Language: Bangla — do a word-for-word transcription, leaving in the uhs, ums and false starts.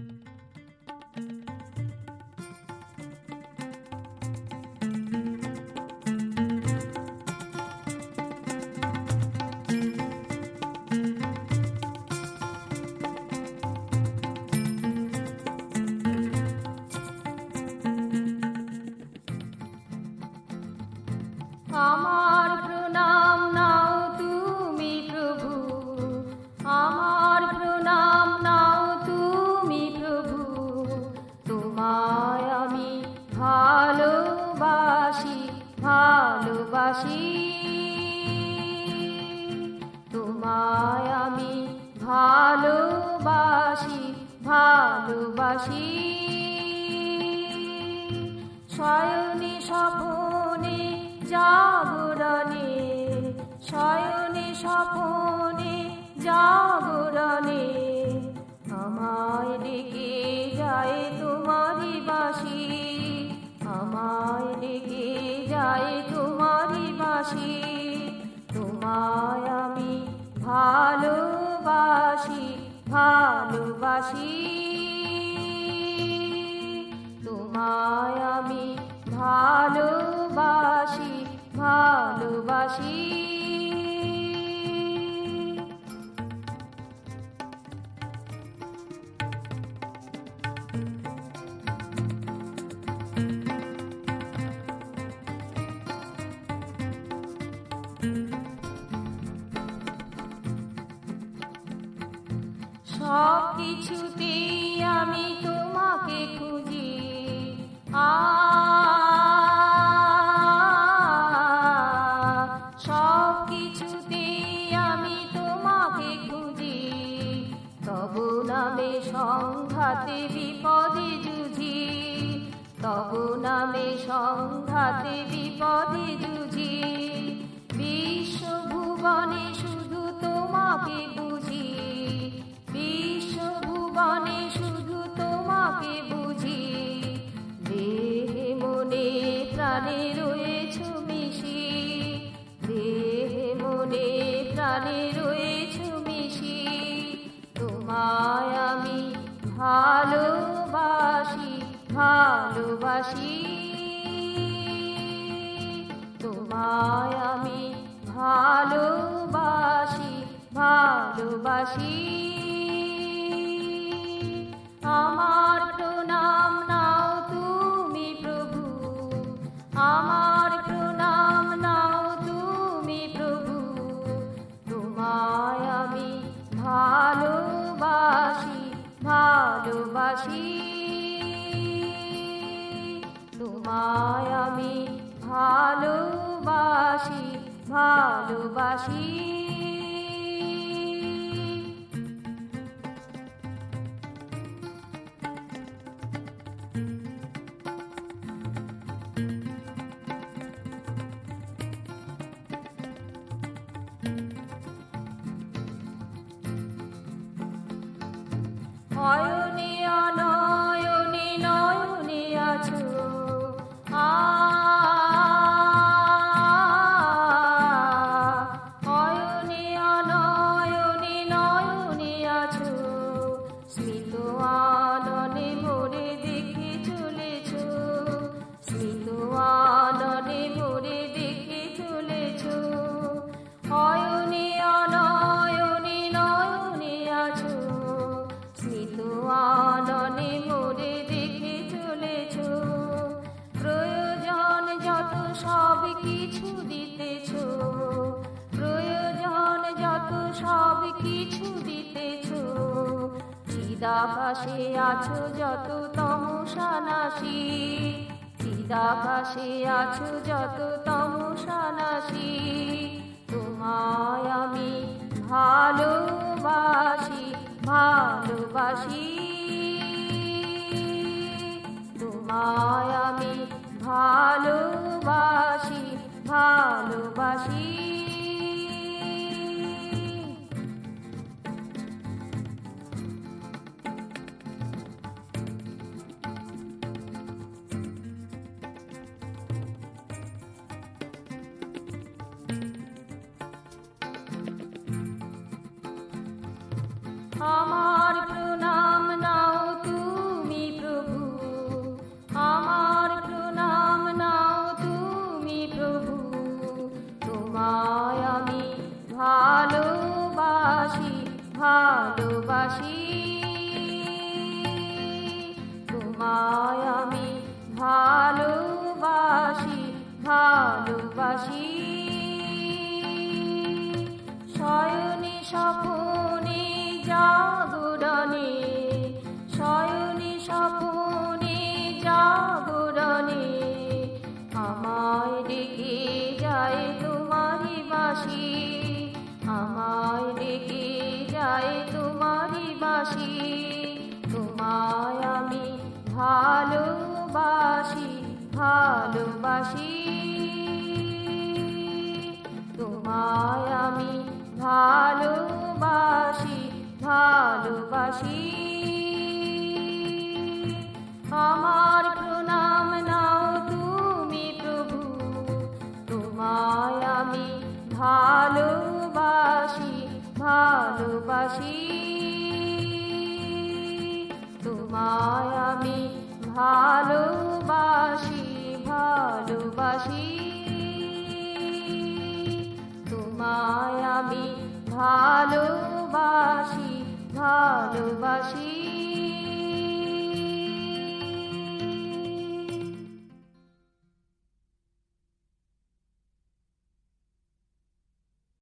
আমার প্রণাম নাও তুমি প্রভু, আমার প্রণাম নাও তুমি প্রভু। তোমায় আমি ভালোবাসি, ভালোবাসি। তোমায় আমি ভালোবাসি, ভালোবাসি। শয়নে স্বপনে জাগরণে, শয়নে স্বপনে জাগরণে আমায় ডেকে যায় তোমারি বাঁশি, আমায় ডেকে যায় তোমারি বাঁশি। তোমায় আমি ভালোবাসি, ভালোবাসি। তোমায় আমি ভালোবাসি, ভালোবাসি। সব কিছুতেই আমি তোমাকে খুঁজি, আ সব কিছুতেই আমি তোমাকে খুঁজি। তব নামে সংঘাতে বিপদে যুঝি, তব নামে সংঘাতে বিপদে যুঝি। বিশ্বভুবনে শুধু তোমাকে বুঝি, বিশ্বভুবনে শুধু তোমাকে বুঝি। দেহে মনে প্রাণে রয়েছ মিশি, দেহে মনে প্রাণে রয়েছ মিশি। তোমায় আমি ভালোবাসি, ভালোবাসি। তোমায় আমি ভালোবাসি, ভালোবাসি। আমার প্রণাম নাও তুমি প্রভু, আমার প্রণাম নাও তুমি প্রভু। তোমায় আমি ভালোবাসি, ভালোবাসি। তোমায় আমি ভালোবাসি, ভালোবাসি। অয়নে অনয়নে নয়নে আছো, আ অয়নে অনয়নে নয়নে আছো। স্মিত আননে মোরে দেখে চলেছ, স্মিত আননে মোরে দেখে চলেছ। অয়নে অনয়নে নয়নে আছো, স্মিত আননে মোরে দেখে চলেছ। প্রয়োজন যত সব কিছু দিতেছ, প্রয়োজন যত সব কিছু দিতেছ। চিদাকাশে আছো যত তমসা নাশি, চিদাকাশে আছো যত তমসা নাশি। তোমায় আমি ভালোবাসি, ভালোবাসি। তোমায় আমি ভালোবাসি, ভালোবাসি। আমার প্রণাম নাও তুমি ভালোবাসি ভালোবাসি তোমায় আমি ভালোবাসি ভালোবাসি শয়নে স্বপনে জাগরণে শয়নে স্বপনে জাগরণে আমায় ডেকে যায় তোমারি বাঁশি আমায় ডেকে যায় তোমারি বাঁশি তোমায় আমি ভালোবাসি ভালোবাসি তোমায় আমি ভালোবাসি ভালোবাসি আমার প্রণাম নাও তুমি প্রভু তোমায় আমি ভালোবাসি ভালোবাসি তোমায় আমি ভালোবাসি ভালোবাসি তোমায় আমি ভালোবাসি ভালোবাসি